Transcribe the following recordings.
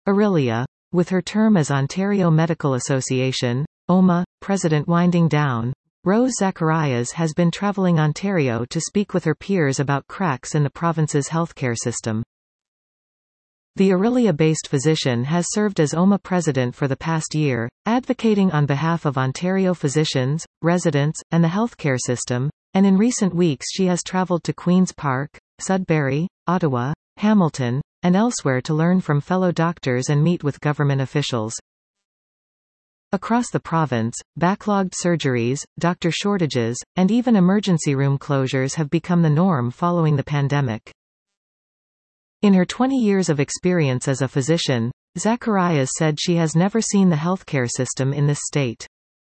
Aurelia, with her term as Ontario Medical Association, OMA, president winding down, Rose Zacharias has been travelling Ontario to speak with her peers about cracks in the province's healthcare system. The Aurelia-based physician has served as OMA president for the past year, advocating on behalf of Ontario physicians, residents, and the healthcare system, and in recent weeks she has travelled to Queen's Park, Sudbury, Ottawa, Hamilton, and elsewhere to learn from fellow doctors and meet with government officials. Across the province, backlogged surgeries, doctor shortages, and even emergency room closures have become the norm following the pandemic. In her 20 years of experience as a physician, Zacharias said she has never seen the healthcare system in this state.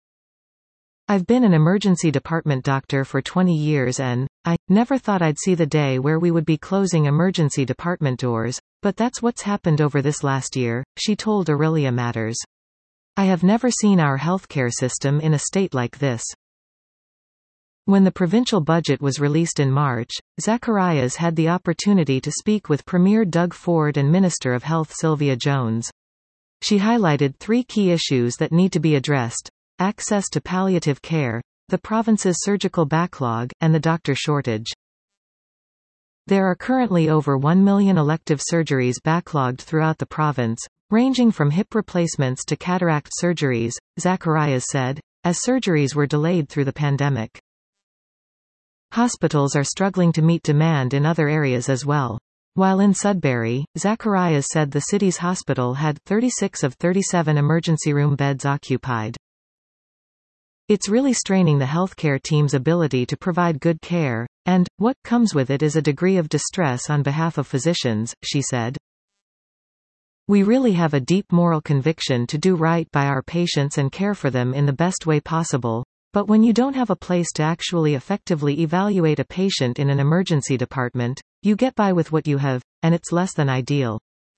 "I've been an emergency department doctor for 20 years and I never thought I'd see the day where we would be closing emergency department doors, but that's what's happened over this last year," she told Aurelia Matters. "I have never seen our healthcare system in a state like this." When the provincial budget was released in March, Zacharias had the opportunity to speak with Premier Doug Ford and Minister of Health Sylvia Jones. She highlighted 3 key issues that need to be addressed: access to palliative care, the province's surgical backlog, and the doctor shortage. There are currently over 1 million elective surgeries backlogged throughout the province, ranging from hip replacements to cataract surgeries, Zacharias said, as surgeries were delayed through the pandemic. Hospitals are struggling to meet demand in other areas as well. While in Sudbury, Zacharias said the city's hospital had 36 of 37 emergency room beds occupied. "It's really straining the healthcare team's ability to provide good care, and what comes with it is a degree of distress on behalf of physicians," she said. "We really have a deep moral conviction to do right by our patients and care for them in the best way possible. But when you don't have a place to actually effectively evaluate a patient in an emergency department, you get by with what you have, and it's less than ideal."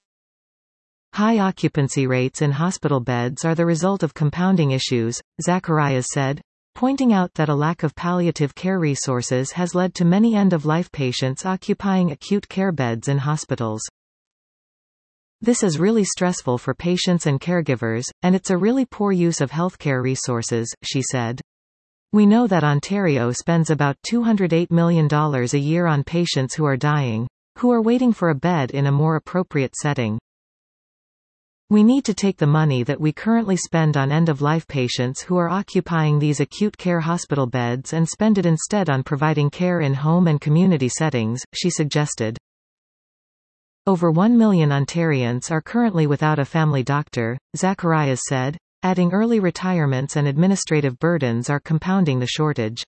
High occupancy rates in hospital beds are the result of compounding issues, Zacharias said, pointing out that a lack of palliative care resources has led to many end-of-life patients occupying acute care beds in hospitals. "This is really stressful for patients and caregivers, and it's a really poor use of healthcare resources," she said. "We know that Ontario spends about $208 million a year on patients who are dying, who are waiting for a bed in a more appropriate setting. We need to take the money that we currently spend on end-of-life patients who are occupying these acute care hospital beds and spend it instead on providing care in home and community settings," she suggested. Over 1 million Ontarians are currently without a family doctor, Zacharias said, adding early retirements and administrative burdens are compounding the shortage.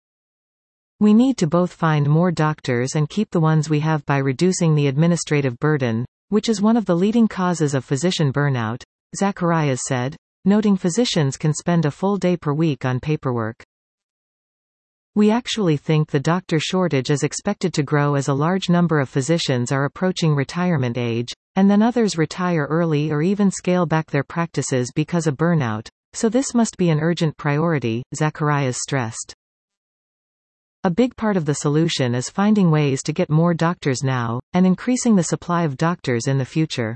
"We need to both find more doctors and keep the ones we have by reducing the administrative burden, which is one of the leading causes of physician burnout," Zacharias said, noting physicians can spend a full day per week on paperwork. "We actually think the doctor shortage is expected to grow as a large number of physicians are approaching retirement age, and then others retire early or even scale back their practices because of burnout, so this must be an urgent priority," Zacharias stressed. "A big part of the solution is finding ways to get more doctors now, and increasing the supply of doctors in the future."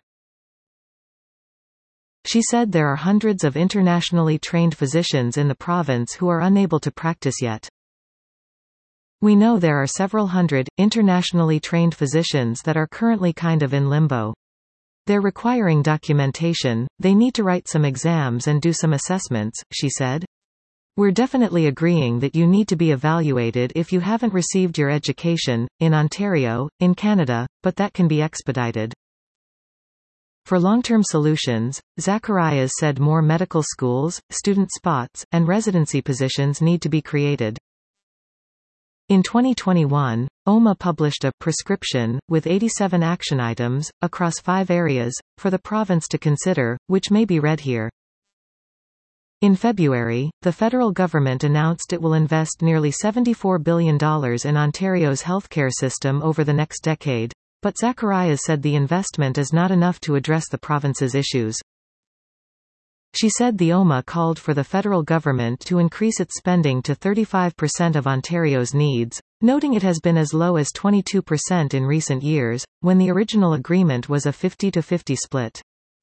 She said there are hundreds of internationally trained physicians in the province who are unable to practice yet. "We know there are several hundred, internationally trained physicians that are currently kind of in limbo. They're requiring documentation, they need to write some exams and do some assessments," she said. "We're definitely agreeing that you need to be evaluated if you haven't received your education, in Ontario, in Canada, but that can be expedited." For long-term solutions, Zacharias said more medical schools, student spots, and residency positions need to be created. In 2021, OMA published a prescription, with 87 action items, across 5 areas, for the province to consider, which may be read here. In February, the federal government announced it will invest nearly $74 billion in Ontario's healthcare system over the next decade, but Zacharias said the investment is not enough to address the province's issues. She said the OMA called for the federal government to increase its spending to 35% of Ontario's needs, noting it has been as low as 22% in recent years, when the original agreement was a 50-50 split.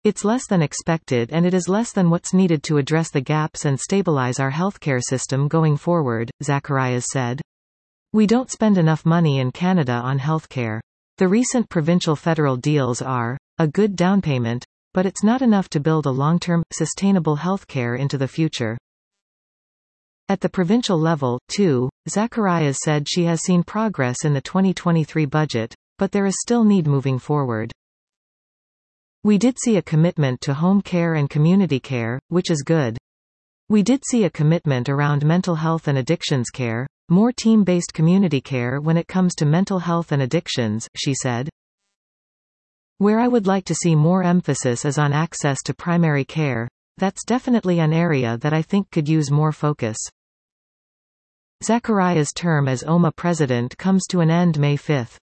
It's less than expected and it is less than what's needed to address the gaps and stabilize our healthcare system going forward, Zacharias said. We don't spend enough money in Canada on healthcare. The recent provincial-federal deals are a good down payment, but it's not enough to build a long-term, sustainable healthcare into the future. At the provincial level, too, Zacharias said she has seen progress in the 2023 budget, but there is still need moving forward. We did see a commitment to home care and community care, which is good. We did see a commitment around mental health and addictions care, more team-based community care when it comes to mental health and addictions, she said. Where I would like to see more emphasis is on access to primary care. That's definitely an area that I think could use more focus. Zacharias' term as OMA president comes to an end May 5.